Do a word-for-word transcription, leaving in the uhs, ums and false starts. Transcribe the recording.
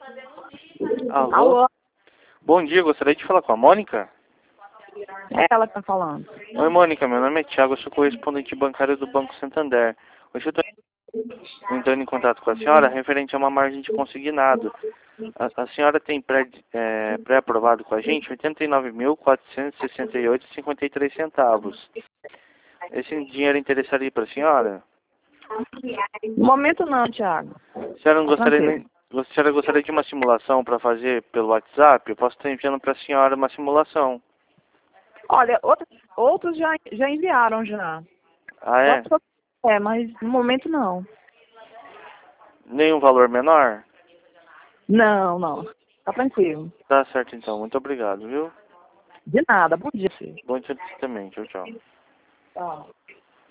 Alô? Alô? Bom dia, gostaria de falar com a Mônica? É ela que tá falando. Oi, Mônica, meu nome é Thiago, eu sou correspondente bancário do Banco Santander. Hoje eu estou entrando em contato com a senhora referente a uma margem de consignado. A, a senhora tem pré, é, pré-aprovado com a gente oitenta e nove mil, quatrocentos e sessenta e oito reais e cinquenta e três centavos. Esse dinheiro interessaria para a senhora? No momento não, Thiago. A senhora não Tá gostaria, tranquilo. nem, a senhora gostaria de uma simulação para fazer pelo WhatsApp? Eu posso estar enviando para a senhora uma simulação. Olha, outros, outros já, já enviaram já. Ah, é? Só que- É, mas no momento não. Nenhum valor menor? Não, não. Tá tranquilo. Tá certo então, muito obrigado, viu? De nada, bom dia, filho. Bom dia também, tchau, tchau. Tchau.